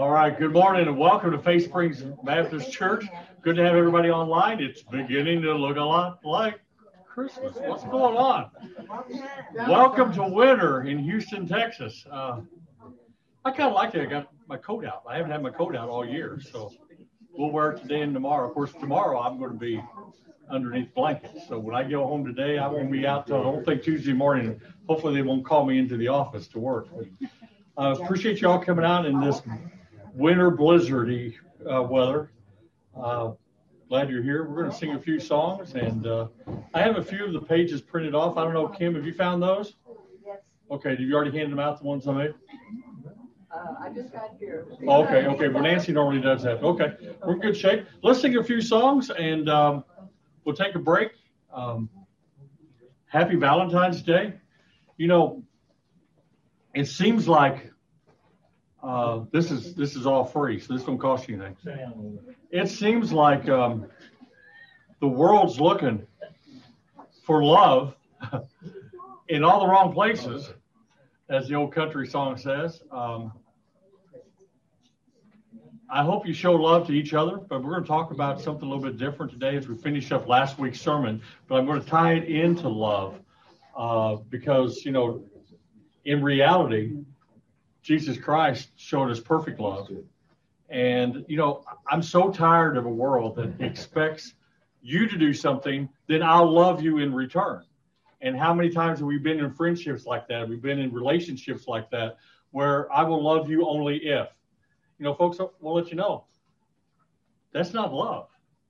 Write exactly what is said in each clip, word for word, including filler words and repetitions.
All right, good morning and welcome to Faith Springs Baptist Church. Good to have everybody online. It's beginning to look a lot like Christmas. What's going on? Welcome to winter in Houston, Texas. Uh, I kind of like it. I got my coat out. I haven't had my coat out all year, so we'll wear it today and tomorrow. Of course, tomorrow I'm going to be underneath blankets. So when I go home today, I won't be out till I don't think Tuesday morning. Hopefully they won't call me into the office to work. I uh, appreciate you all coming out in this winter blizzardy uh, weather. Uh, glad you're here. We're going to sing a few songs, and uh, I have a few of the pages printed off. I don't know, Kim, have you found those? Yes. Okay, did you already hand them out, the ones I made? Uh, I just got here. Oh, okay, okay. Well, Nancy normally does that. Okay, we're in good shape. Let's sing a few songs, and um, we'll take a break. Um, happy Valentine's Day. You know, it seems like Uh, this is this is all free, so this don't cost you anything. It seems like um, the world's looking for love in all the wrong places, as the old country song says. Um, I hope you show love to each other, but we're going to talk about something a little bit different today as we finish up last week's sermon. But I'm going to tie it into love uh, because, you know, in reality, Jesus Christ showed us perfect love. And, you know, I'm so tired of a world that expects you to do something, then I'll love you in return. And how many times have we been in friendships like that? We've been in relationships like that, where I will love you only if. You know, folks, we'll let you know, that's not love.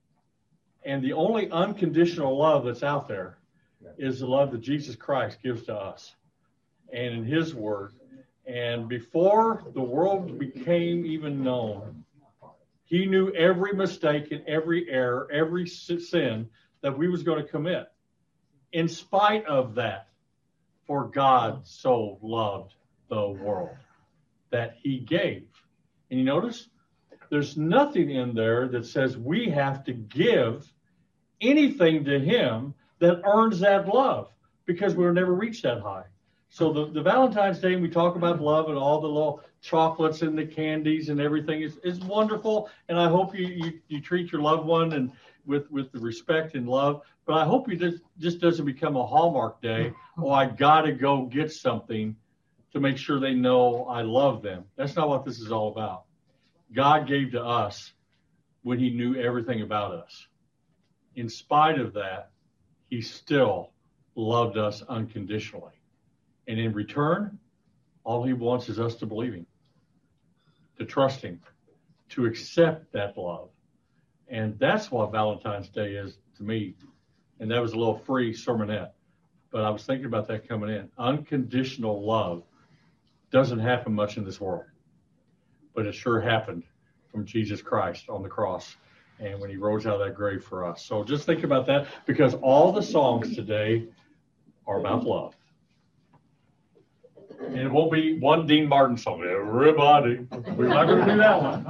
And the only unconditional love that's out there is the love that Jesus Christ gives to us. And in his word, and before the world became even known, he knew every mistake and every error, every sin that we was going to commit. In spite of that, for God so loved the world that he gave. And you notice, there's nothing in there that says we have to give anything to him that earns that love, because we'll never reach that high. So the, the Valentine's Day, we talk about love and all the little chocolates and the candies and everything is, is wonderful. And I hope you, you, you treat your loved one and with, with the respect and love. But I hope you just, just doesn't become a Hallmark Day. Oh, I got to go get something to make sure they know I love them. That's not what this is all about. God gave to us when he knew everything about us. In spite of that, he still loved us unconditionally. And in return, all he wants is us to believe him, to trust him, to accept that love. And that's what Valentine's Day is to me. And that was a little free sermonette. But I was thinking about that coming in. Unconditional love doesn't happen much in this world. But it sure happened from Jesus Christ on the cross and when he rose out of that grave for us. So just think about that, because all the songs today are about love. And it won't be one Dean Martin song. Everybody. We're not going to do that one.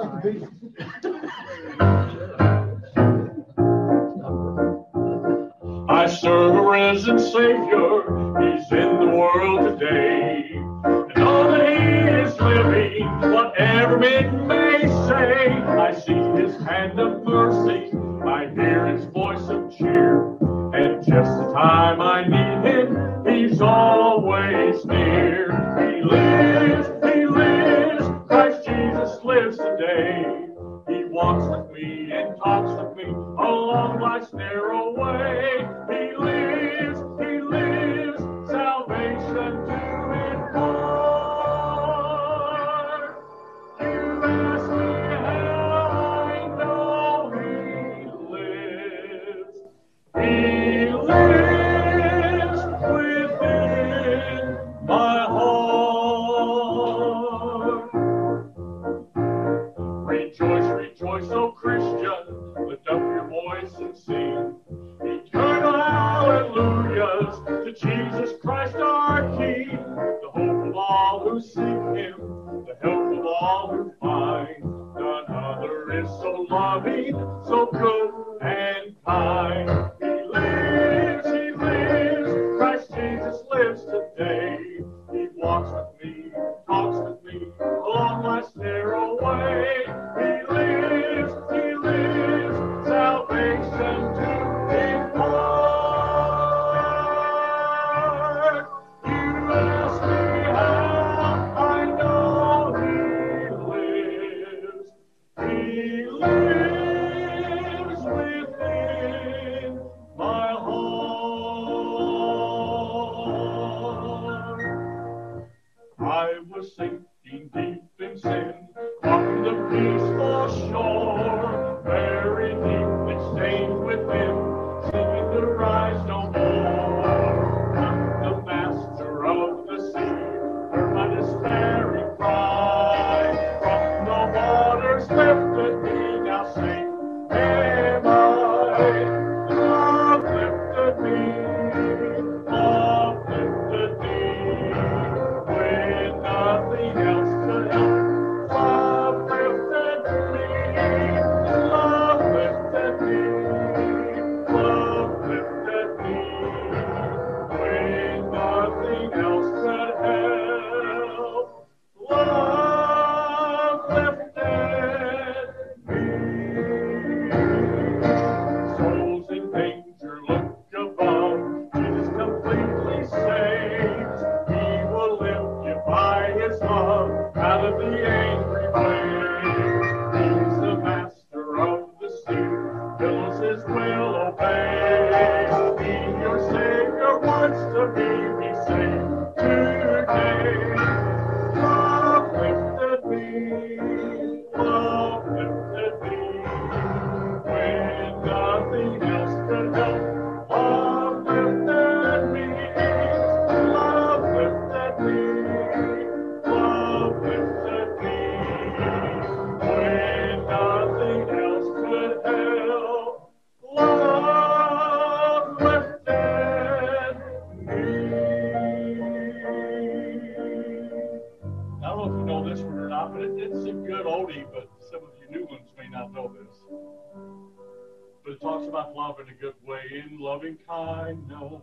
I serve a risen Savior. He's in the world today. And all that he is living, whatever men may say, I see his hand of mercy. I hear his voice of cheer. And just the time I need him, he's always near. He lives, he lives, Christ Jesus lives today. He walks with me and talks with me along life's narrow way. He lives, he lives, salvation to impart. You ask me how I know he lives. He lives within my heart. Rejoice, rejoice, O Christian, lift up your voice and sing eternal hallelujahs to Jesus Christ our King, the hope of all who seek him, the help of all who find. None other is so loving, so good and kind. He lives, he lives, Christ Jesus lives today. He walks with me, talks with me along life's narrow way. Deep in sin, on the peaceful shore, very deep and stained within, seeking to rise no more. I'm the master of the sea, heard my despairing cry. From the waters lifted me, now safe am I. Love lifted me, love lifted me, when nothing else could help. Love lifted me, love lifted me, love lifted me, when nothing else could help. Love lifted me. Souls in danger, look above. Jesus completely saves. He will lift you by his love out of the angry waves. He's the master of the sea, billows his will obey. He, your Savior, wants to be, be saved today. Love lifted me, love lifted me, when nothing else could help. Love lifted me, love lifted me, love lifted me, when nothing else could help. Love lifted me. I don't know if you know this one or not, but it, it's a good oldie, but some of you new ones may not know this. But it talks about love in a good way, in loving kindness.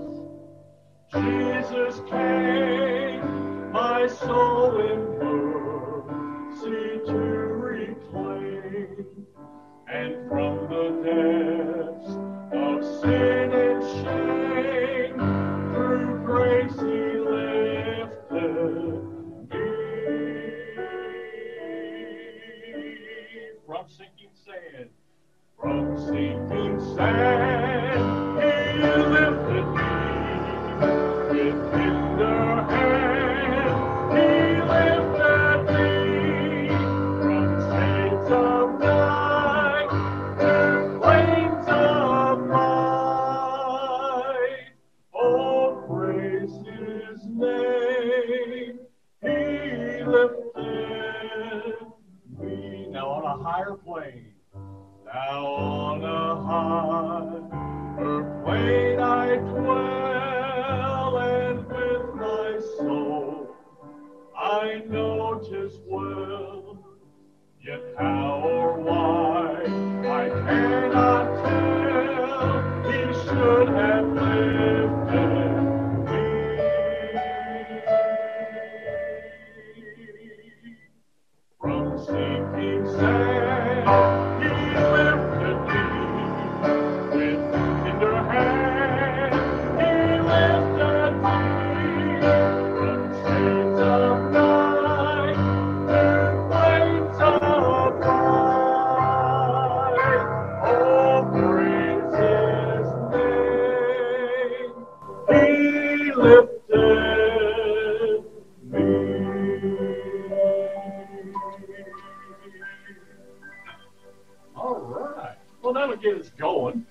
Jesus came, my soul in mercy to reclaim, and from the depths of sin and shame, through grace he lifted me. From sinking sand, from sinking sand, he lifted me with tender hand. He lifted me from shades of night to flames of light. Oh, praise his name. He lifted me. Now on a higher plane. Now on a higher plane I dwell, and with my soul I know 'tis well. Yet how or why I cannot tell, he should have lifted me. From sinking sand, he lifted me with tender hand. He lifted me from shades of night to flames of light. Oh, praise his name. He lifted me. All right. Well, that'll get us going.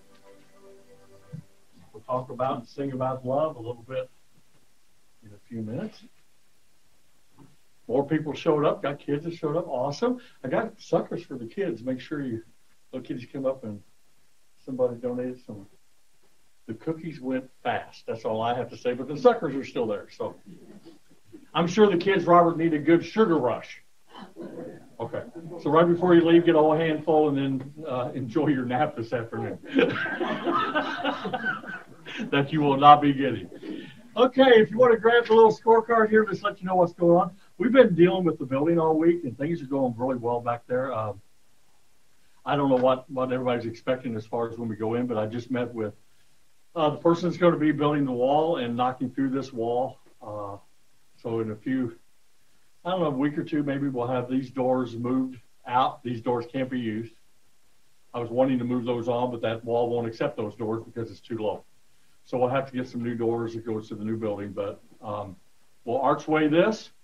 We'll talk about and sing about love a little bit in a few minutes. More people showed up. Got kids that showed up. Awesome. I got suckers for the kids. Make sure you, little kids come up and somebody donated some. The cookies went fast. That's all I have to say. But the suckers are still there. So I'm sure the kids, Robert, need a good sugar rush. Okay. So right before you leave, get a whole handful and then uh, enjoy your nap this afternoon. That you will not be getting. Okay, if you want to grab the little scorecard here, just let you know what's going on. We've been dealing with the building all week, and things are going really well back there. Um, I don't know what, what everybody's expecting as far as when we go in, but I just met with uh, the person that's going to be building the wall and knocking through this wall. Uh, so in a few, I don't know, a week or two, maybe we'll have these doors moved out. These doors can't be used. I was wanting to move those on, but that wall won't accept those doors because it's too low. So we'll have to get some new doors that goes to the new building, but um, we'll archway this.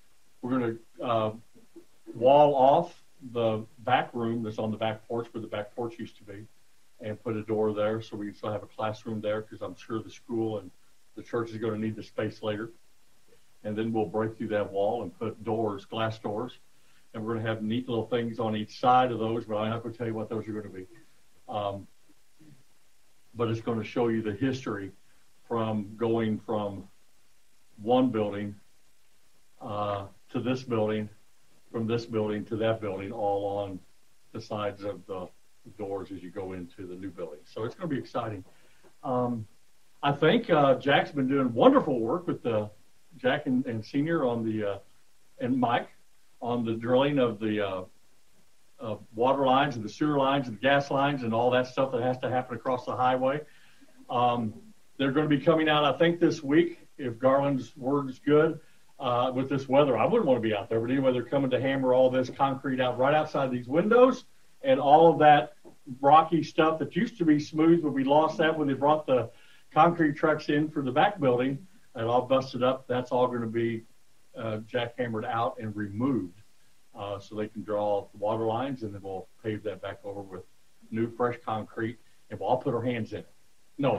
we're going to uh, wall off the back room that's on the back porch where the back porch used to be and put a door there so we can still have a classroom there because I'm sure the school and the church is going to need the space later. And then we'll break through that wall and put doors, glass doors. And we're going to have neat little things on each side of those, but I'm not going to tell you what those are going to be. Um, but it's going to show you the history from going from one building uh, to this building, from this building to that building, all on the sides of the doors as you go into the new building. So it's going to be exciting. Um, I think uh, Jack's been doing wonderful work with the Jack and, and Senior on the uh, and Mike on the drilling of the uh, uh, water lines and the sewer lines and the gas lines and all that stuff that has to happen across the highway. Um, they're going to be coming out, I think, this week, if Garland's word is good, uh, with this weather. I wouldn't want to be out there, but anyway, they're coming to hammer all this concrete out right outside these windows and all of that rocky stuff that used to be smooth, but we lost that when they brought the concrete trucks in for the back building. And all busted up. That's all going to be uh, jackhammered out and removed uh, so they can draw the water lines, and then we'll pave that back over with new, fresh concrete, and we'll all put our hands in it. No.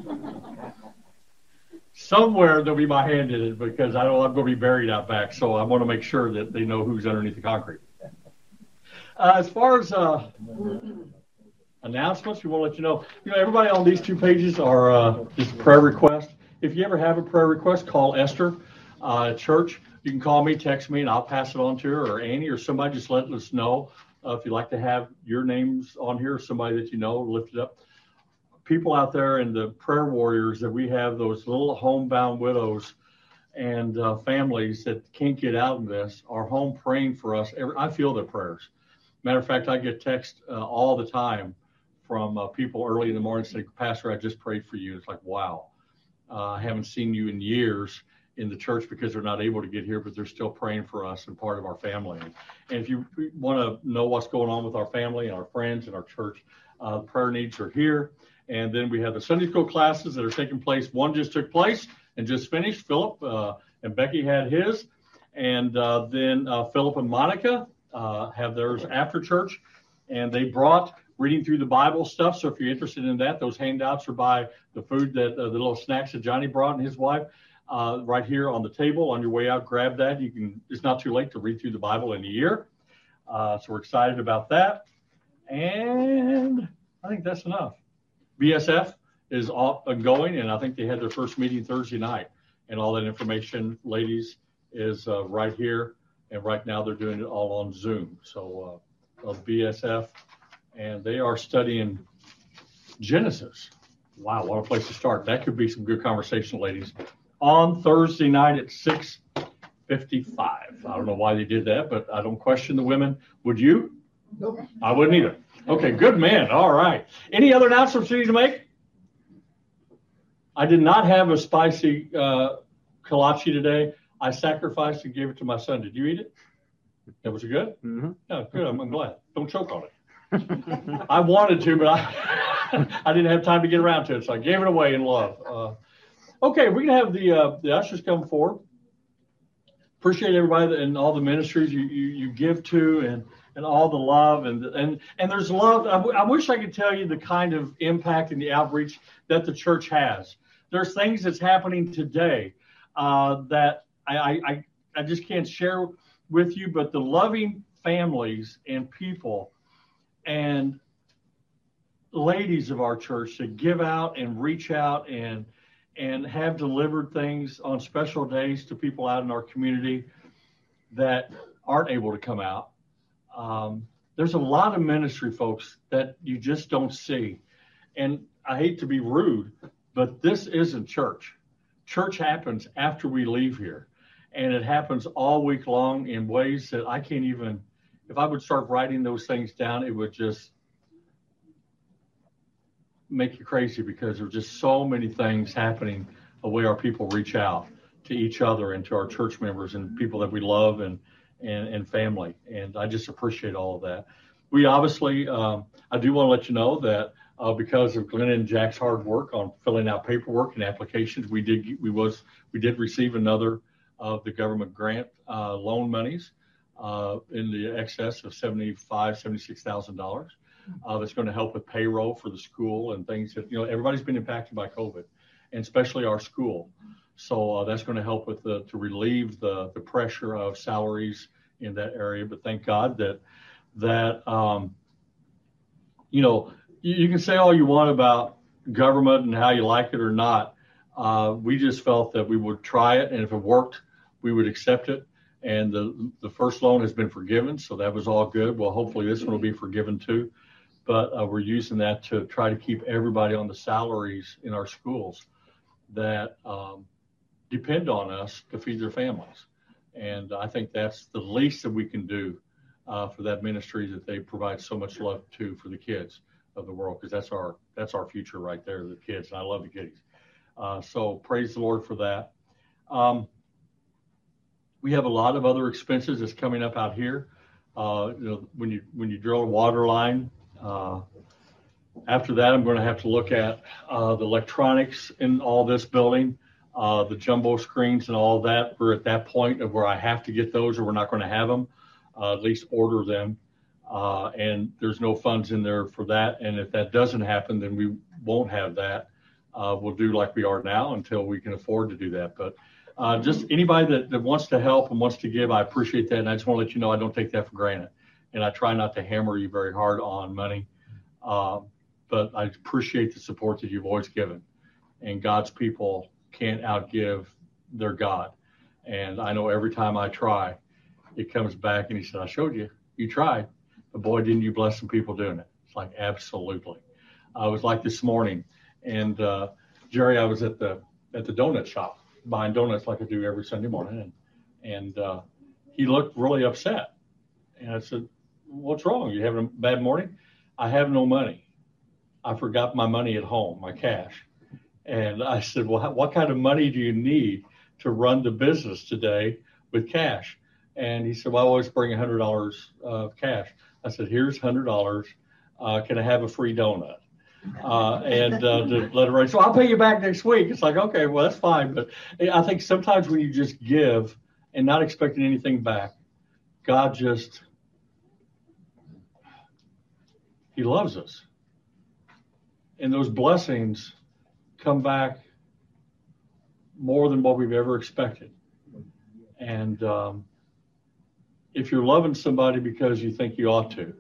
Somewhere there'll be my hand in it because I know I'm going to be buried out back, so I want to make sure that they know who's underneath the concrete. Uh, as far as uh, announcements, we want to let you know, you know, everybody on these two pages are uh, just prayer requests. If you ever have a prayer request, call Esther uh, at church. You can call me, text me, and I'll pass it on to her, or Annie, or somebody. Just let us know uh, if you'd like to have your names on here, or somebody that you know lifted up. People out there in the prayer warriors that we have, those little homebound widows and uh, families that can't get out of this, are home praying for us. Every, I feel their prayers. Matter of fact, I get text uh, all the time from uh, people early in the morning saying, Pastor, I just prayed for you. It's like, wow. Uh, I haven't seen you in years in the church because they're not able to get here, but they're still praying for us and part of our family. And if you want to know what's going on with our family and our friends and our church, uh, prayer needs are here. And then we have the Sunday school classes that are taking place. One just took place and just finished. Philip uh, and Becky had his. And uh, then uh, Philip and Monica uh, have theirs after church. And they brought reading through the Bible stuff. So if you're interested in that, those handouts are by the food that uh, the little snacks that Johnny brought and his wife uh, right here on the table. On your way out, grab that. You can. It's not too late to read through the Bible in a year. Uh, so we're excited about that. And I think that's enough. B S F is ongoing, and I think they had their first meeting Thursday night. And all that information, ladies, is uh, right here. And right now they're doing it all on Zoom. So uh, B S F. And they are studying Genesis. Wow, what a place to start. That could be some good conversation, ladies. On Thursday night at six fifty-five. I don't know why they did that, but I don't question the women. Would you? Nope. I wouldn't either. Okay, good man. All right. Any other announcements you need to make? I did not have a spicy uh, kolache today. I sacrificed and gave it to my son. Did you eat it? That was it good? Mm-hmm. No, good. I'm, I'm glad. Don't choke on it. I wanted to, but I I didn't have time to get around to it, so I gave it away in love. Uh, okay, we're gonna have the uh, the ushers come forward. Appreciate everybody and all the ministries you, you, you give to, and, and all the love and and and there's love. I, w- I wish I could tell you the kind of impact and the outreach that the church has. There's things that's happening today uh, that I, I I just can't share with you, but the loving families and people and ladies of our church that give out and reach out and and have delivered things on special days to people out in our community that aren't able to come out. Um, there's a lot of ministry, folks, that you just don't see. And I hate to be rude, but this isn't church. Church happens after we leave here. And it happens all week long in ways that I can't even, if I would start writing those things down, it would just make you crazy because there's just so many things happening the way our people reach out to each other and to our church members and people that we love and and, and family. And I just appreciate all of that. We obviously, um, I do want to let you know that uh, because of Glenn and Jack's hard work on filling out paperwork and applications, we did we was we did receive another of the government grant uh, loan monies uh, in the excess of seventy-five thousand dollars, seventy-six thousand dollars. Uh, that's going to help with payroll for the school and things that, you know, everybody's been impacted by COVID, and especially our school. So uh, that's going to help with the, to relieve the, the pressure of salaries in that area. But thank God that, that, um, you know, you, you can say all you want about government and how you like it or not. Uh, we just felt that we would try it, and if it worked, we would accept it. And the, the first loan has been forgiven, so that was all good. Well, hopefully this one will be forgiven too. But uh, we're using that to try to keep everybody on the salaries in our schools that um, depend on us to feed their families. And I think that's the least that we can do uh, for that ministry that they provide so much love to for the kids of the world, because that's our that's our future right there, the kids. And I love the kiddies. Uh, so praise the Lord for that. Um, we have a lot of other expenses that's coming up out here. Uh, you know, when you when you drill a water line. Uh, after that, I'm going to have to look at uh, the electronics in all this building, uh, the jumbo screens and all that. We're at that point of where I have to get those or we're not going to have them, uh, at least order them. Uh, and there's no funds in there for that. And if that doesn't happen, then we won't have that. Uh, we'll do like we are now until we can afford to do that. But uh, just anybody that, that wants to help and wants to give, I appreciate that. And I just want to let you know I don't take that for granted. And I try not to hammer you very hard on money, uh, but I appreciate the support that you've always given. And God's people can't outgive their God. And I know every time I try, it comes back and he said, I showed you, you tried, but boy, didn't you bless some people doing it. It's like, absolutely. I was like this morning, and uh, Jerry, I was at the at the donut shop buying donuts like I do every Sunday morning, and, and uh, he looked really upset. And I said, what's wrong? You having a bad morning? I have no money. I forgot my money at home, my cash. And I said, well, how, what kind of money do you need to run the business today with cash? And he said, well, I always bring one hundred dollars of cash. I said, here's one hundred dollars. Uh, can I have a free donut? Uh, and uh, to let it run. So I'll pay you back next week. It's like, okay, well, that's fine. But I think sometimes when you just give and not expecting anything back, God just... He loves us. And those blessings come back more than what we've ever expected. And um, if you're loving somebody because you think you ought to,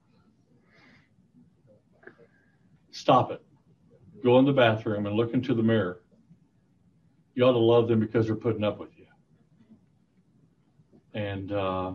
stop it. Go in the bathroom and look into the mirror. You ought to love them because they're putting up with you. And uh,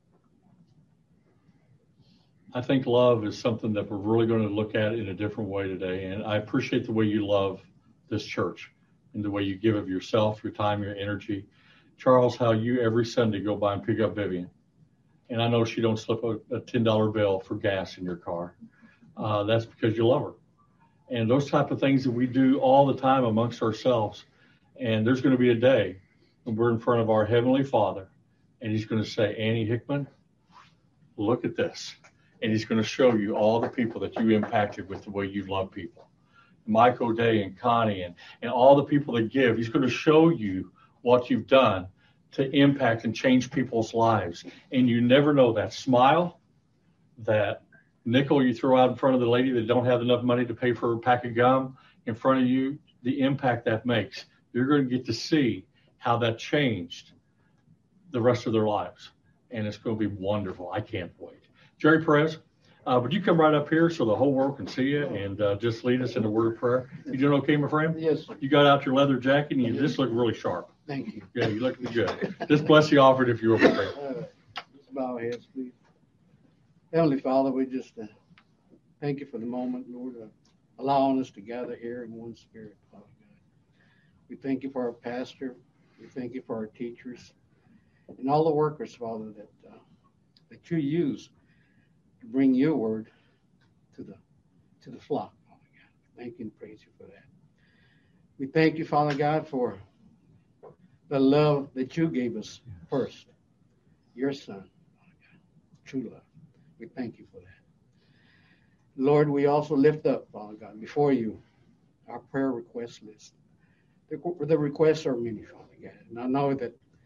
I think love is something that we're really going to look at in a different way today. And I appreciate the way you love this church and the way you give of yourself, your time, your energy. Charles, how you every Sunday go by and pick up Vivian. And I know she don't slip a, a ten dollar bill for gas in your car. Uh, that's because you love her. And those type of things that we do all the time amongst ourselves. And there's going to be a day when we're in front of our Heavenly Father, and he's going to say, Annie Hickman, look at this. And he's going to show you all the people that you impacted with the way you love people. Mike O'Day and Connie and, and all the people that give. He's going to show you what you've done to impact and change people's lives. And you never know that smile, that nickel you throw out in front of the lady that don't have enough money to pay for a pack of gum in front of you, the impact that makes. You're going to get to see how that changed the rest of their lives. And it's going to be wonderful. I can't wait. Jerry Perez, uh, would you come right up here so the whole world can see you and uh, just lead us in a word of prayer? You doing okay, my friend? Yes, sir. You got out your leather jacket and you just look really sharp. Thank you. Yeah, you look good. Just bless the offering if you're over there. Uh, let's bow our heads, please. Heavenly Father, we just uh, thank you for the moment, Lord, uh, allowing us to gather here in one spirit, Father God. We thank you for our pastor. We thank you for our teachers and all the workers, Father, that uh, that you use to bring your word to the to the flock, Father God. Thank you and praise you for that. We thank you, Father God, for the love that you gave us first, your Son, Father God, true love. We thank you for that. Lord, we also lift up, Father God, before you, our prayer request list. The, the requests are many, Father God. And I know that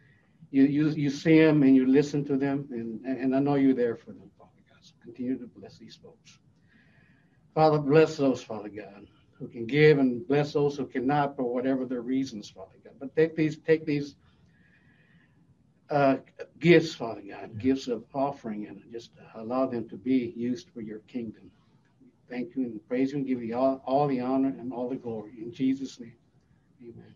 you, you, you see them and you listen to them, and, and I know you're there for them, Father God. So continue to bless these folks. Father, bless those, Father God, who can give, and bless those who cannot for whatever their reasons, Father God. But take these, take these uh, gifts, Father God, gifts of offering, and just allow them to be used for your kingdom. Thank you and praise you and give you all, all the honor and all the glory. In Jesus' name, amen.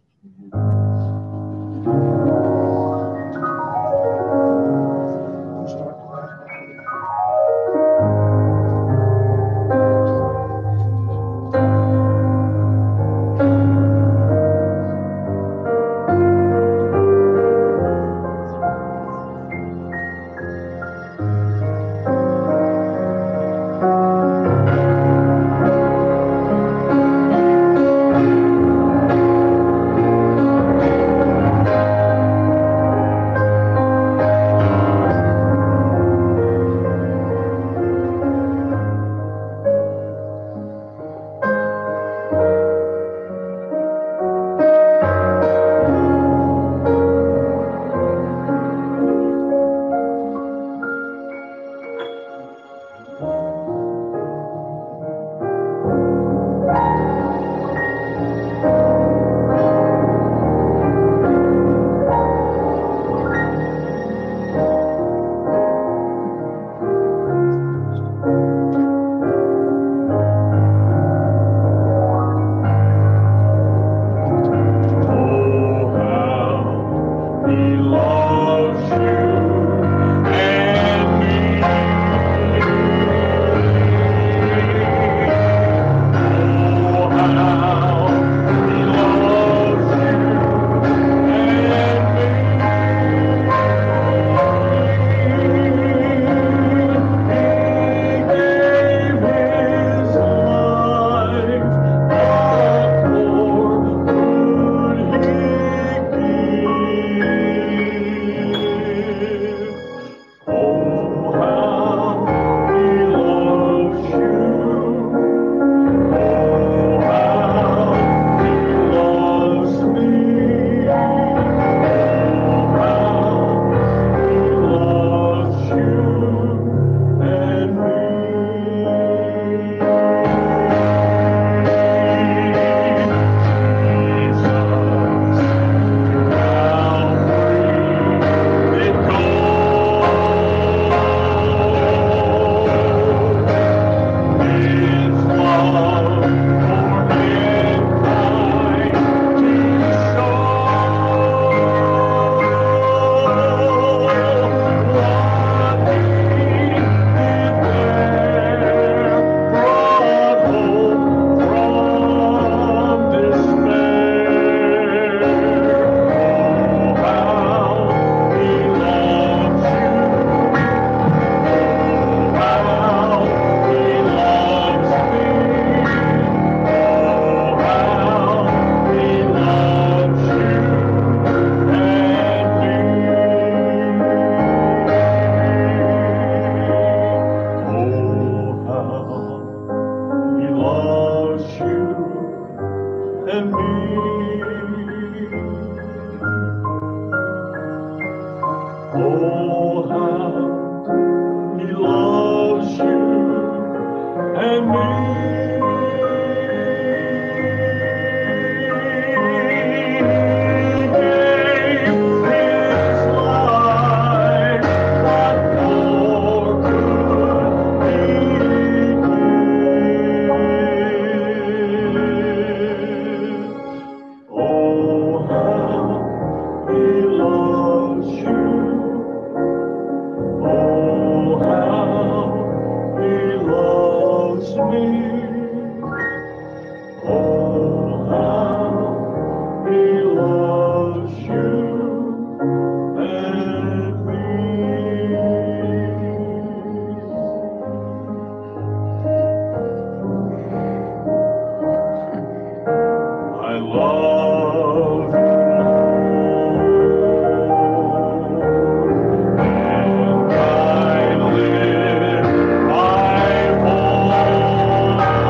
I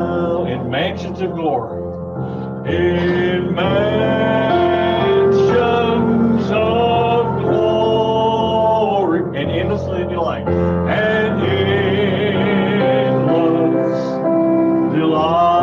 how in mansions of glory, in mansions of glory, and endlessly delight, and endless delight.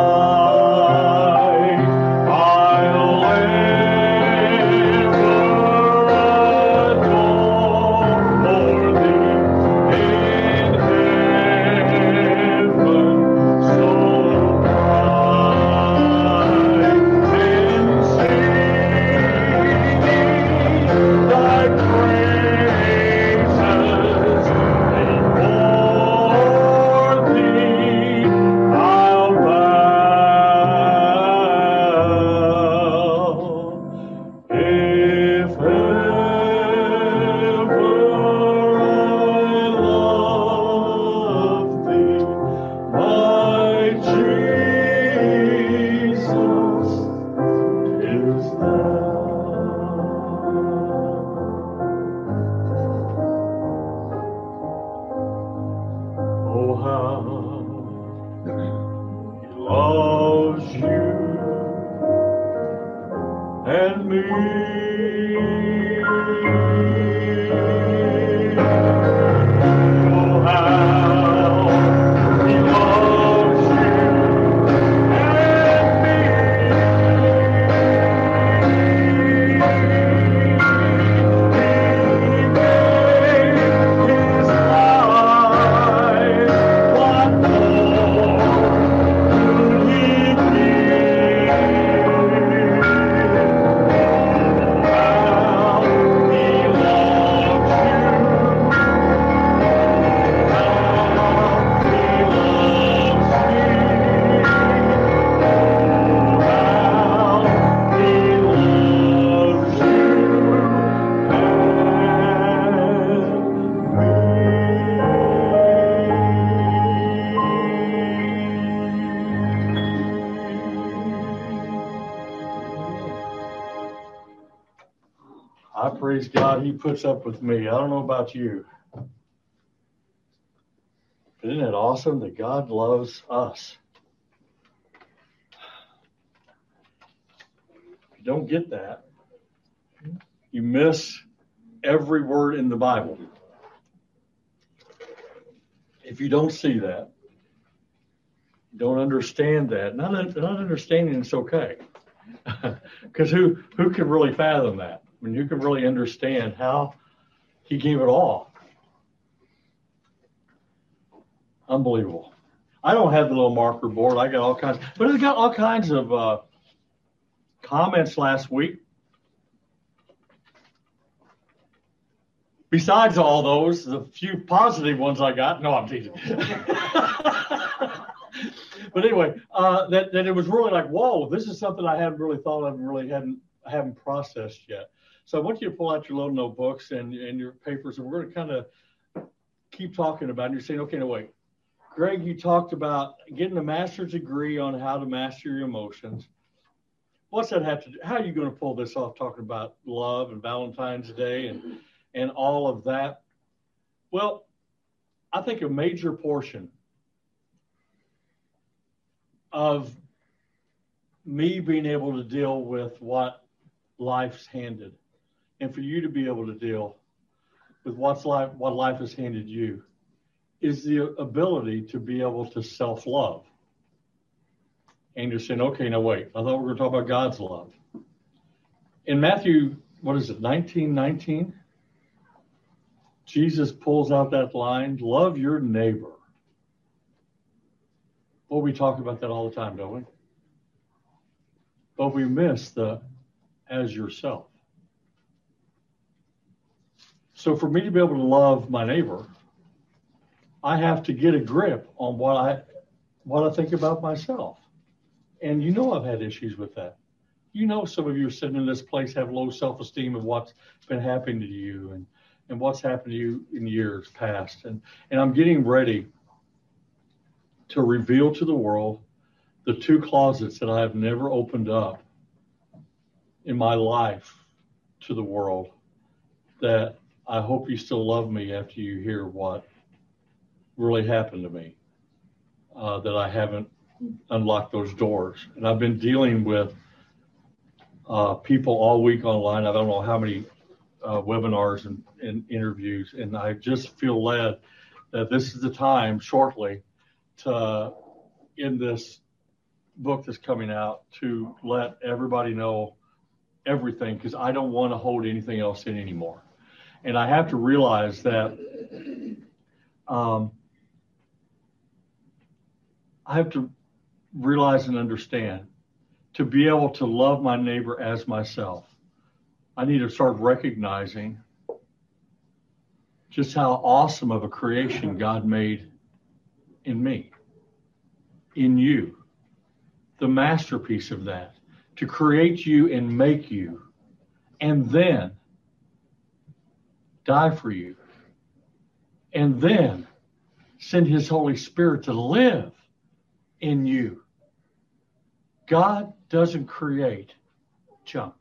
I praise God he puts up with me. I don't know about you. Isn't it awesome that God loves us? If you don't get that, you miss every word in the Bible. If you don't see that, don't understand that, not, not understanding it's okay. Because who, who can really fathom that? I mean, you can really understand how he gave it all. Unbelievable. I don't have the little marker board. I got all kinds, but I got all kinds of uh, comments last week. Besides all those, the few positive ones I got. No, I'm teasing. But anyway, uh, that, that it was really like, whoa, this is something I hadn't really thought of and really hadn't haven't processed yet. So I want you to pull out your little notebooks and, and your papers, and we're going to kind of keep talking about it. And you're saying, okay, no, wait. Greg, you talked about getting a master's degree on how to master your emotions. What's that have to do? How are you going to pull this off, talking about love and Valentine's Day and, and all of that? Well, I think a major portion of me being able to deal with what life's handed, and for you to be able to deal with what's life, what life has handed you, is the ability to be able to self-love. And you're saying, okay, now wait, I thought we were going to talk about God's love. In Matthew, what is it, nineteen nineteen, Jesus pulls out that line, love your neighbor. Well, we talk about that all the time, don't we? But we miss the as yourself. So for me to be able to love my neighbor, I have to get a grip on what I what I think about myself. And you know I've had issues with that. You know some of you are sitting in this place have low self-esteem of what's been happening to you and, and what's happened to you in years past. And, and I'm getting ready to reveal to the world the two closets that I have never opened up in my life to the world, that I hope you still love me after you hear what really happened to me, uh, that I haven't unlock those doors. And I've been dealing with uh, people all week online. I don't know how many uh, webinars and, and interviews, and I just feel led that this is the time shortly to, in this book that's coming out, to let everybody know everything, because I don't want to hold anything else in anymore. And I have to realize that um, I have to realize and understand, to be able to love my neighbor as myself, I need to start recognizing just how awesome of a creation God made in me, in you, the masterpiece of that, to create you and make you, and then die for you, and then send his Holy Spirit to live in you. God doesn't create junk.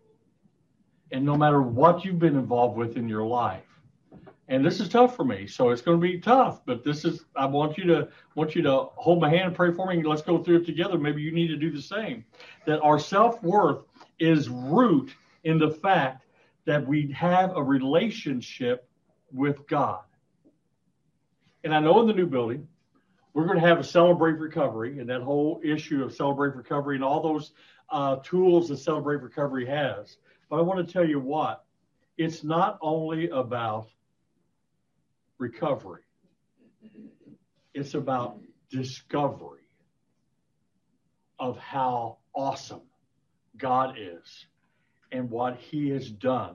And no matter what you've been involved with in your life, and this is tough for me, so it's going to be tough, but this is, I want you to want you to hold my hand and pray for me, and let's go through it together. Maybe you need to do the same. That our self-worth is root in the fact that we have a relationship with God. And I know in the new building, we're going to have a Celebrate Recovery, and that whole issue of Celebrate Recovery and all those uh, tools that Celebrate Recovery has. But I want to tell you what, it's not only about recovery. It's about discovery of how awesome God is and what he has done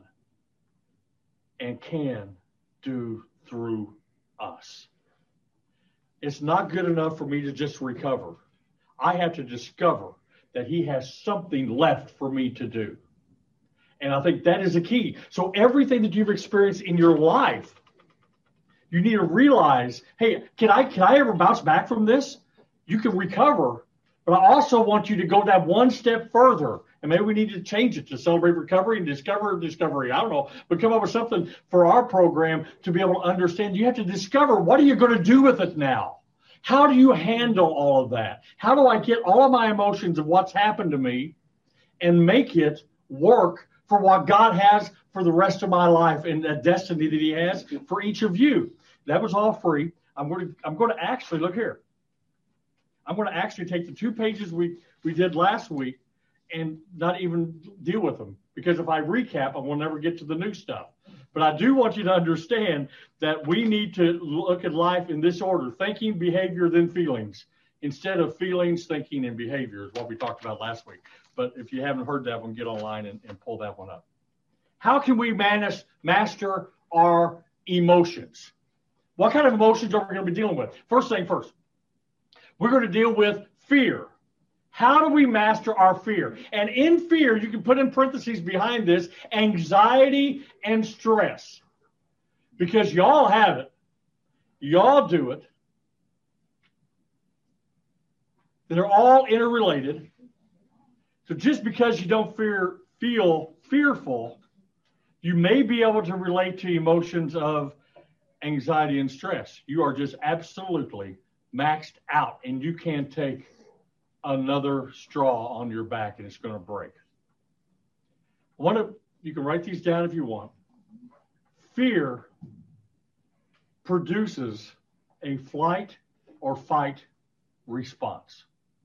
and can do through us. It's not good enough for me to just recover. I have to discover that he has something left for me to do. And I think that is the key. So everything that you've experienced in your life, you need to realize, hey, can I can I ever bounce back from this? You can recover, but I also want you to go that one step further. And maybe we need to change it to Celebrate Recovery and Discover Discovery. I don't know, but come up with something for our program to be able to understand. You have to discover, what are you going to do with it now? How do you handle all of that? How do I get all of my emotions of what's happened to me and make it work for what God has for the rest of my life and the destiny that he has for each of you? That was all free. I'm going to, I'm going to actually, look here. I'm going to actually take the two pages we, we did last week and not even deal with them. Because if I recap, I will never get to the new stuff. But I do want you to understand that we need to look at life in this order: thinking, behavior, then feelings. Instead of feelings, thinking, and behavior is what we talked about last week. But if you haven't heard that one, get online and, and pull that one up. How can we manage, master our emotions? What kind of emotions are we going to be dealing with? First thing first, we're going to deal with fear. How do we master our fear? And in fear, you can put in parentheses behind this, anxiety and stress. Because y'all have it. Y'all do it. They're all interrelated. So just because you don't fear, feel fearful, you may be able to relate to emotions of anxiety and stress. You are just absolutely maxed out, and you can't take another straw on your back and it's going to break. I want to, you can write these down if you want. Fear produces a flight or fight response.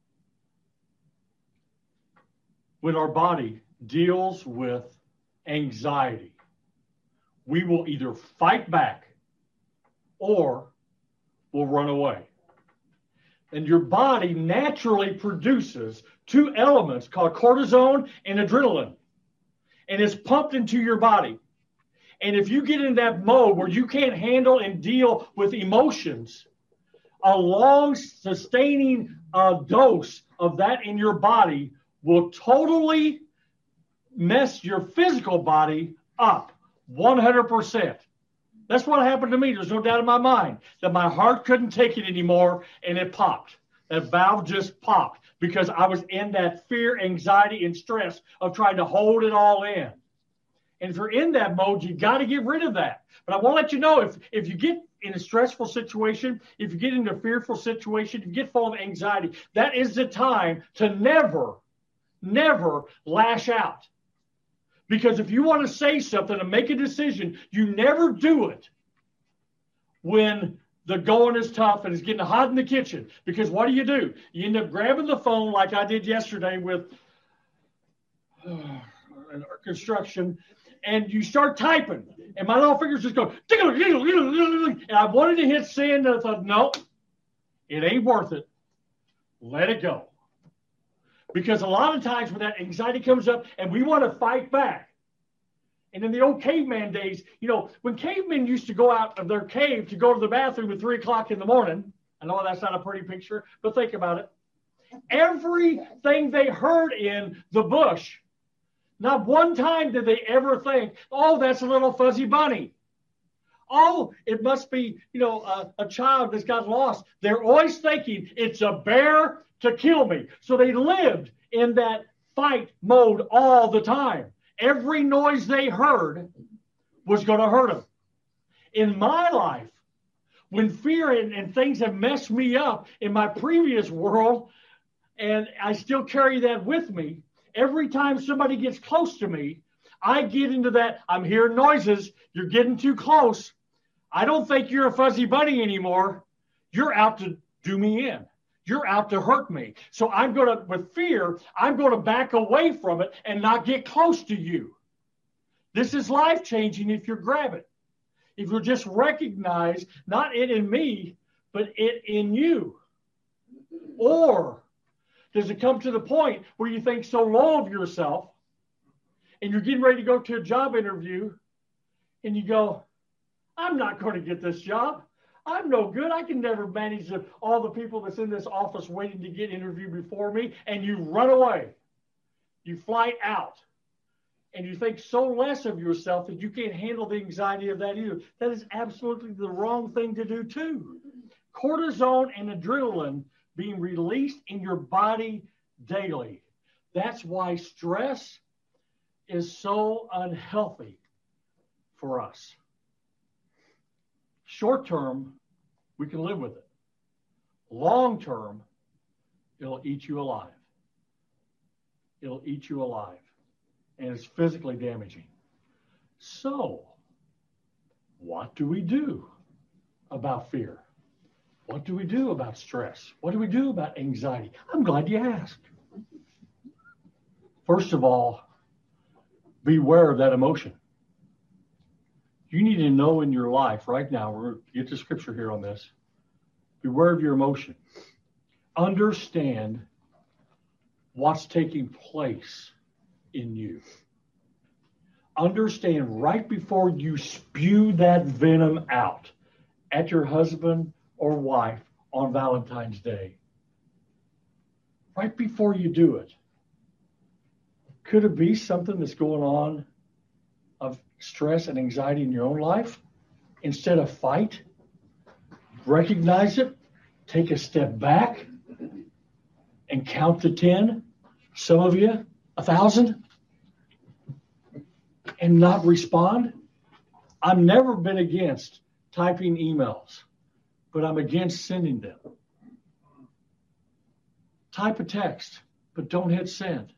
When our body deals with anxiety, we will either fight back or we'll run away. And your body naturally produces two elements called cortisone and adrenaline. And it's pumped into your body. And if you get in that mode where you can't handle and deal with emotions, a long sustaining uh, dose of that in your body will totally mess your physical body up one hundred percent. That's what happened to me. There's no doubt in my mind that my heart couldn't take it anymore, and it popped. That valve just popped because I was in that fear, anxiety, and stress of trying to hold it all in. And if you're in that mode, you got to get rid of that. But I want to let you know, if, if you get in a stressful situation, if you get in a fearful situation, if you get full of anxiety, that is the time to never, never lash out. Because if you want to say something and make a decision, you never do it when the going is tough and it's getting hot in the kitchen. Because what do you do? You end up grabbing the phone like I did yesterday with uh, construction, and you start typing. And my little fingers just go, and I wanted to hit send, and I thought, no, it ain't worth it. Let it go. Because a lot of times when that anxiety comes up and we want to fight back, and in the old caveman days, you know, when cavemen used to go out of their cave to go to the bathroom at three o'clock in the morning, I know that's not a pretty picture, but think about it. Everything they heard in the bush, not one time did they ever think, oh, that's a little fuzzy bunny. Oh, it must be, you know, a, a child that's got lost. They're always thinking it's a bear to kill me. So they lived in that fight mode all the time. Every noise they heard was going to hurt them. In my life, when fear and, and things have messed me up in my previous world, and I still carry that with me, every time somebody gets close to me, I get into that, I'm hearing noises, you're getting too close. I don't think you're a fuzzy bunny anymore. You're out to do me in. You're out to hurt me. So I'm going to, with fear, I'm going to back away from it and not get close to you. This is life-changing if you grab it. If you just recognize not it in me, but it in you. Or does it come to the point where you think so low of yourself and you're getting ready to go to a job interview and you go, I'm not going to get this job. I'm no good. I can never manage the, all the people that's in this office waiting to get interviewed before me. And you run away. You fly out. And you think so less of yourself that you can't handle the anxiety of that either. That is absolutely the wrong thing to do too. Cortisone and adrenaline being released in your body daily. That's why stress is so unhealthy for us. Short term, we can live with it. Long term, it'll eat you alive. It'll eat you alive. And it's physically damaging. So, what do we do about fear? What do we do about stress? What do we do about anxiety? I'm glad you asked. First of all, beware of that emotion. You need to know in your life right now, we're going to get to scripture here on this. Beware of your emotion. Understand what's taking place in you. Understand right before you spew that venom out at your husband or wife on Valentine's Day. Right before you do it. Could it be something that's going on of stress and anxiety in your own life? Instead of fight, recognize it, take a step back, and count to ten. Some of you, a thousand, and not respond. I've never been against typing emails, but I'm against sending them. Type a text, but don't hit send.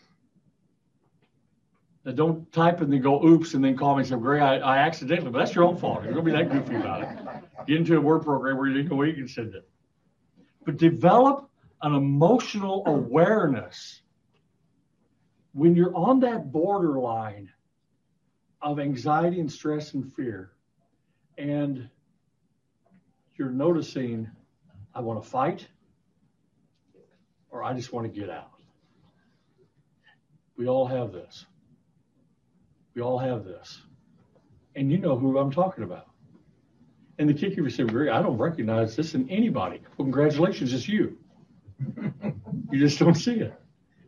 Now don't type and then go, oops, and then call me and say, Gray, I, I accidentally, but that's your own fault. You're going to be that goofy about it. Get into a word program where you can go, you can send it. But develop an emotional awareness when you're on that borderline of anxiety and stress and fear, and you're noticing, I want to fight, or I just want to get out. We all have this. We all have this. And you know who I'm talking about. And the kicker, you say, Gary, I don't recognize this in anybody. Well, congratulations, it's you. You just don't see it.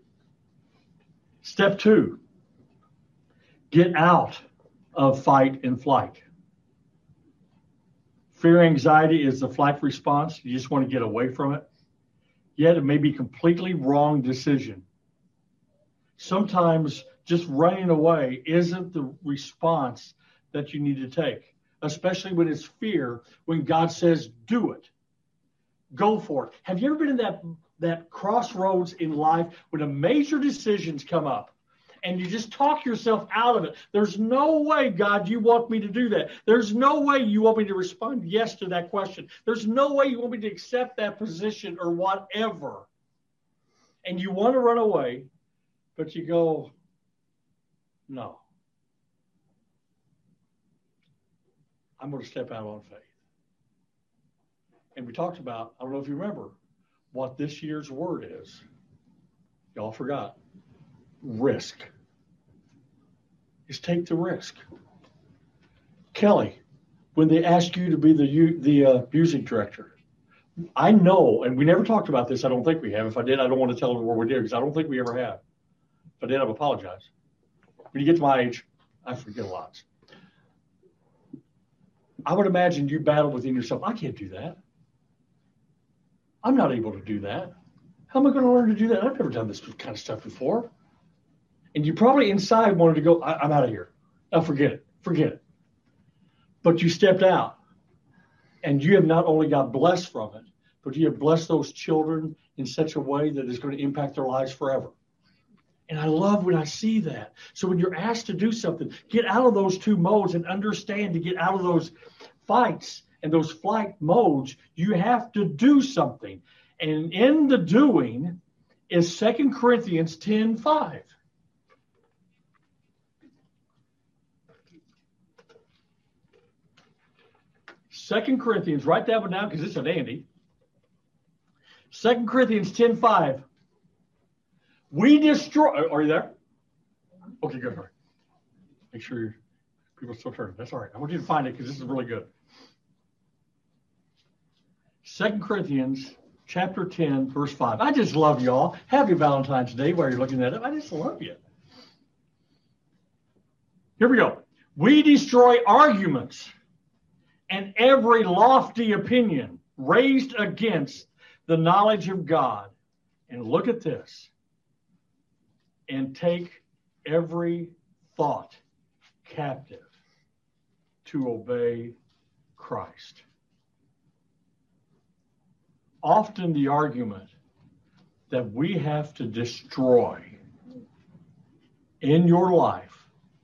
Step two, get out of fight and flight. Fear, anxiety is the flight response. You just want to get away from it. Yet it may be a completely wrong decision. Sometimes just running away isn't the response that you need to take. especially when it's fear, when God says, do it. Go for it. Have you ever been in that, that crossroads in life when a major decisions come up and you just talk yourself out of it? There's no way, God, you want me to do that. There's no way you want me to respond yes to that question. There's no way you want me to accept that position or whatever. And you want to run away, but you go, no. I'm going to step out on faith. And we talked about, I don't know if you remember, what this year's word is. Y'all forgot. Risk. Is take the risk. Kelly, when they ask you to be the the uh, music director, I know, and we never talked about this, I don't think we have. If I did, I don't want to tell them where we did, because I don't think we ever have. If I did, I apologize. When you get to my age, I forget a lot. I would imagine you battle within yourself. I can't do that. I'm not able to do that. How am I going to learn to do that? I've never done this kind of stuff before. And you probably inside wanted to go, I- I'm out of here. Now forget it. Forget it. But you stepped out. And you have not only got blessed from it, but you have blessed those children in such a way that is going to impact their lives forever. And I love when I see that. So when you're asked to do something, get out of those two modes and understand to get out of those fights and those flight modes, you have to do something. And in the doing is Second Corinthians ten five. Second Corinthians, write that one down because it's a dandy. Second Corinthians ten five. We destroy. Are you there? Okay, good. All right. Make sure your people still turning. That's all right. I want you to find it because this is really good. Second Corinthians chapter ten, verse five. I just love y'all. Happy Valentine's Day while you're looking at it. I just love you. Here we go. We destroy arguments and every lofty opinion raised against the knowledge of God. And look at this. And take every thought captive to obey Christ. Often the argument that we have to destroy in your life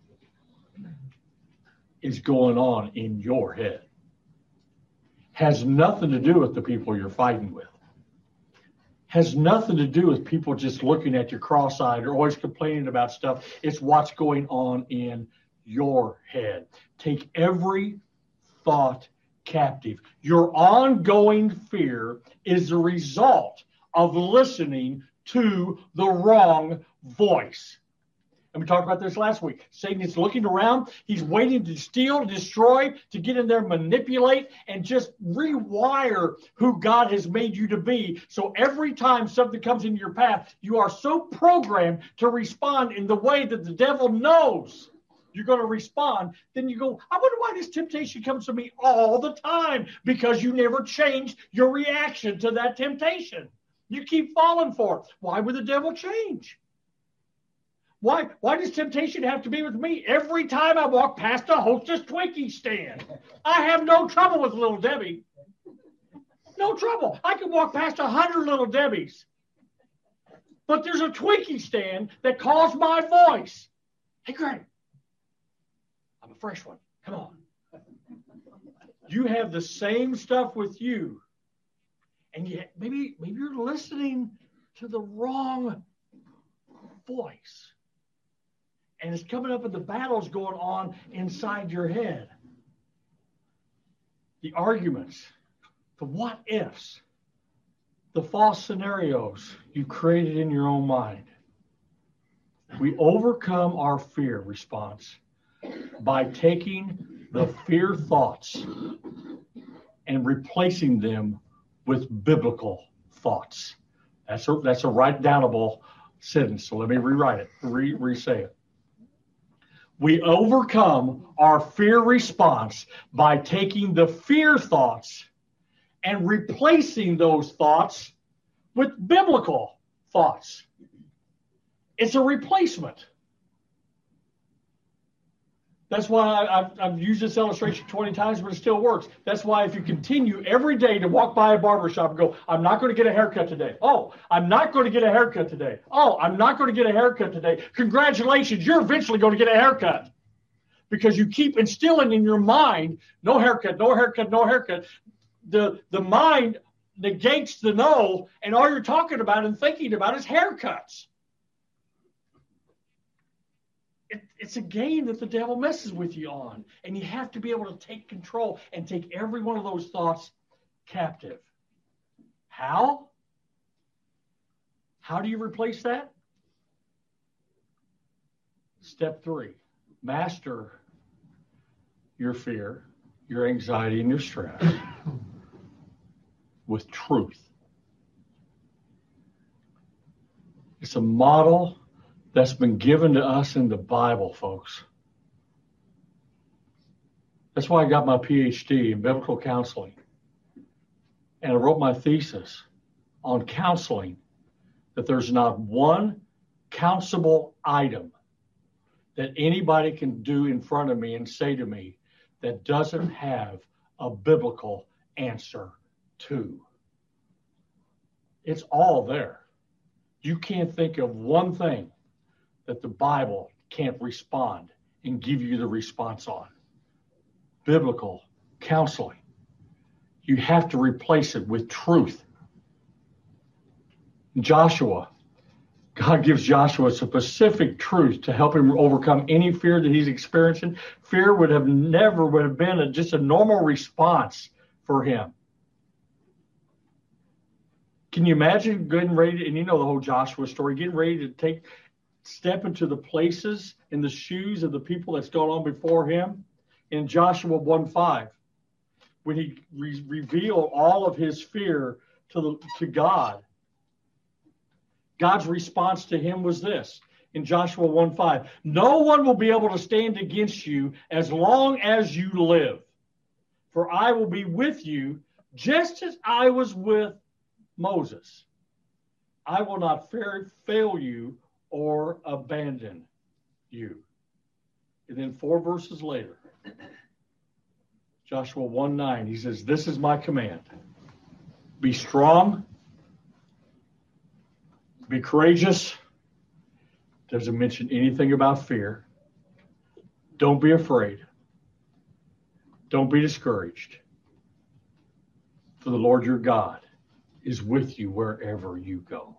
is going on in your head. Has nothing to do with the people you're fighting with. Has nothing to do with people just looking at you cross-eyed or always complaining about stuff. It's what's going on in your head. Take every thought captive. Your ongoing fear is the result of listening to the wrong voice. And we talked about this last week. Satan is looking around. He's waiting to steal, to destroy, to get in there, manipulate, and just rewire who God has made you to be. So every time something comes into your path, you are so programmed to respond in the way that the devil knows you're going to respond. Then you go, I wonder why this temptation comes to me all the time, because you never change your reaction to that temptation. You keep falling for it. Why would the devil change? Why, why does temptation have to be with me? Every time I walk past a Hostess Twinkie stand, I have no trouble with Little Debbie. No trouble. I can walk past a hundred Little Debbies. But there's a Twinkie stand that calls my voice. Hey, Greg, I'm a fresh one. Come on. You have the same stuff with you. And yet maybe, maybe you're listening to the wrong voice. And it's coming up and the battle's going on inside your head. The arguments, the what ifs, the false scenarios you created in your own mind. We overcome our fear response by taking the fear thoughts and replacing them with biblical thoughts. That's a, that's a write downable sentence. So let me rewrite it, re, re-say it. We overcome our fear response by taking the fear thoughts and replacing those thoughts with biblical thoughts. It's a replacement. That's why I, I've, I've used this illustration twenty times, but it still works. That's why if you continue every day to walk by a barber shop and go, I'm not going to get a haircut today. Oh, I'm not going to get a haircut today. Oh, I'm not going to get a haircut today. Congratulations, you're eventually going to get a haircut. Because you keep instilling in your mind, no haircut, no haircut, no haircut. The, the mind negates the no, and all you're talking about and thinking about is haircuts. It, it's a game that the devil messes with you on, and you have to be able to take control and take every one of those thoughts captive. How? How do you replace that? Step three, master your fear, your anxiety, and your stress with truth. It's a model that's been given to us in the Bible, folks. That's why I got my P H D in biblical counseling. And I wrote my thesis on counseling, that there's not one counselable item that anybody can do in front of me and say to me that doesn't have a biblical answer to. It's all there. You can't think of one thing that the Bible can't respond and give you the response on. Biblical counseling. You have to replace it with truth. Joshua, God gives Joshua a specific truth to help him overcome any fear that he's experiencing. Fear would have never would have been a, just a normal response for him. Can you imagine getting ready to, and you know the whole Joshua story, getting ready to take step into the places in the shoes of the people that's gone on before him? In Joshua one five, when he re- revealed all of his fear to the to God, God's response to him was this in Joshua one five, no one will be able to stand against you as long as you live, for I will be with you just as I was with Moses. I will not fail, fail you or abandon you. And then four verses later, Joshua one nine, he says, this is my command. Be strong. Be courageous. Doesn't mention anything about fear. Don't be afraid. Don't be discouraged. For the Lord your God is with you wherever you go.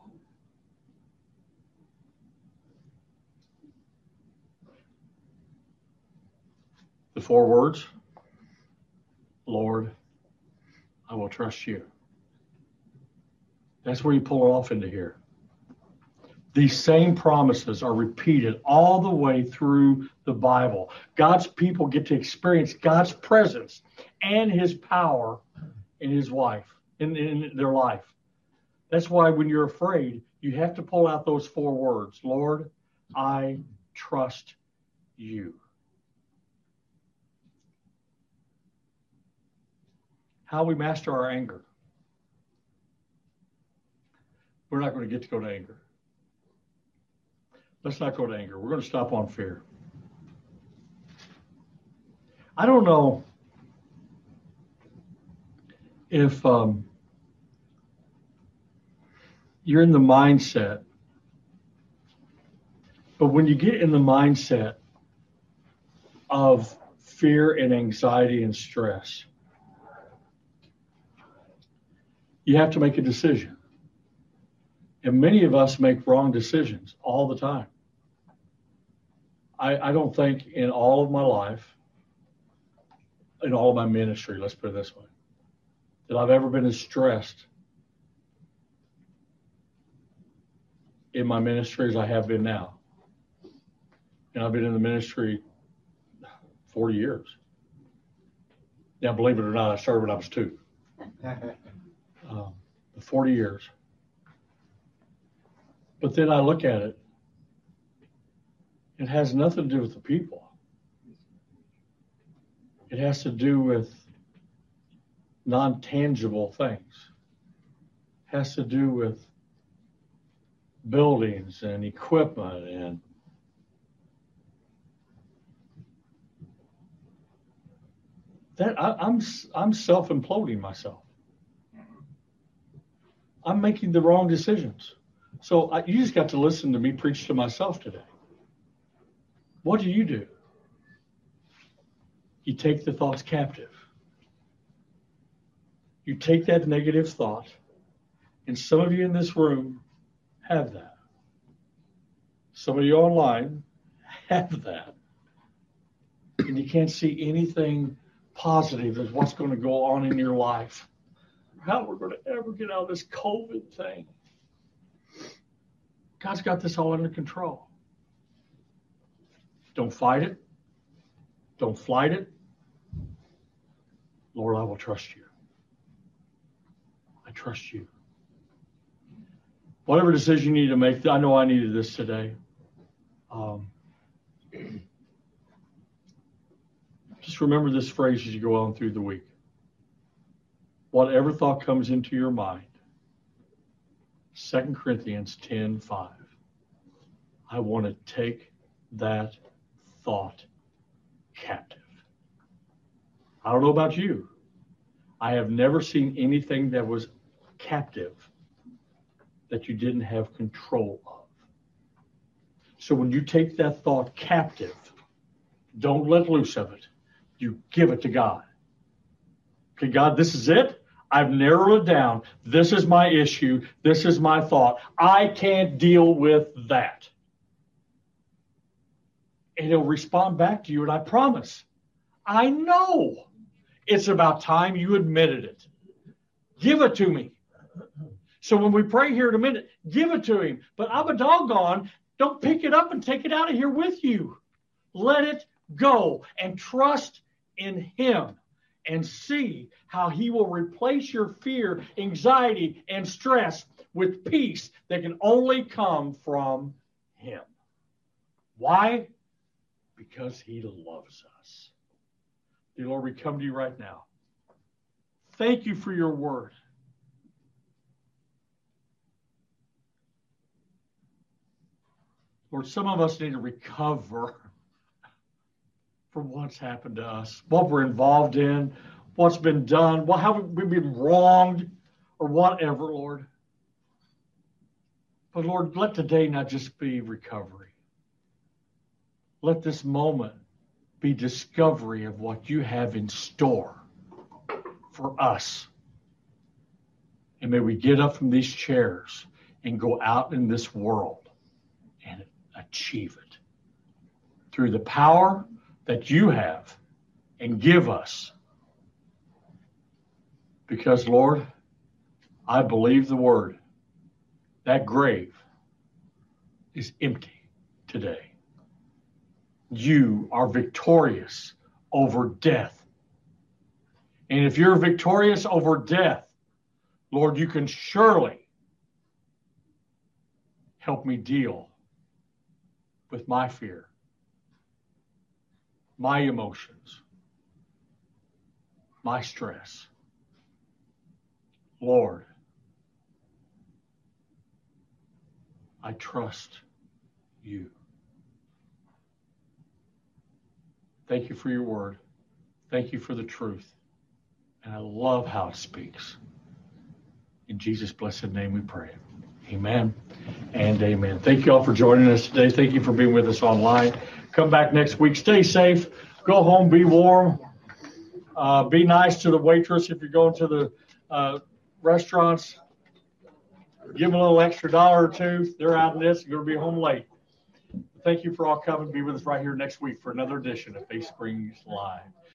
The four words, Lord, I will trust you. That's where you pull it off into here. These same promises are repeated all the way through the Bible. God's people get to experience God's presence and his power in his life, in, in their life. That's why when you're afraid, you have to pull out those four words. Lord, I trust you. How we master our anger. We're not going to get to go to anger. Let's not go to anger. We're going to stop on fear. I don't know if um, you're in the mindset, but when you get in the mindset of fear and anxiety and stress, you have to make a decision. And many of us make wrong decisions all the time. I, I don't think in all of my life, in all of my ministry, let's put it this way, that I've ever been as stressed in my ministry as I have been now. And I've been in the ministry forty years. Now, believe it or not, I started when I was two. Um, forty years. But then I look at it, it has nothing to do with the people. It has to do with non-tangible things. It has to do with buildings and equipment and that I, I'm I'm self-imploding myself. I'm making the wrong decisions. So I, you just got to listen to me preach to myself today. What do you do? You take the thoughts captive. You take that negative thought, and some of you in this room have that. Some of you online have that. And you can't see anything positive as what's going to go on in your life. How we're going to ever get out of this COVID thing. God's got this all under control. Don't fight it. Don't flight it. Lord, I will trust you. I trust you. Whatever decision you need to make, I know I needed this today. Um, just remember this phrase as you go on through the week. Whatever thought comes into your mind, Second Corinthians ten five. I want to take that thought captive. I don't know about you. I have never seen anything that was captive that you didn't have control of. So when you take that thought captive, don't let loose of it. You give it to God. Okay, God, this is it. I've narrowed it down. This is my issue. This is my thought. I can't deal with that. And he'll respond back to you, and I promise, I know it's about time you admitted it. Give it to me. So when we pray here in a minute, give it to him. But I'm a doggone, don't pick it up and take it out of here with you. Let it go and trust in him and see how he will replace your fear, anxiety, and stress with peace that can only come from him. Why? Because he loves us. Dear Lord, we come to you right now. Thank you for your word. Lord, some of us need to recover from what's happened to us, what we're involved in, what's been done, what, how we've been wronged, or whatever, Lord. But Lord, let today not just be recovery. Let this moment be discovery of what you have in store for us. And may we get up from these chairs and go out in this world and achieve it through the power that you have and give us. Because, Lord, I believe the word. That grave is empty today. You are victorious over death. And if you're victorious over death, Lord, you can surely help me deal with my fear, my emotions, my stress. Lord, I trust you. Thank you for your word. Thank you for the truth. And I love how it speaks. In Jesus' blessed name we pray. Amen and amen. Thank you all for joining us today. Thank you for being with us online. Come back next week. Stay safe. Go home. Be warm. Uh, be nice to the waitress if you're going to the uh, restaurants. Give them a little extra dollar or two. They're out in this. You're going to be home late. Thank you for all coming. Be with us right here next week for another edition of Bay Springs Live.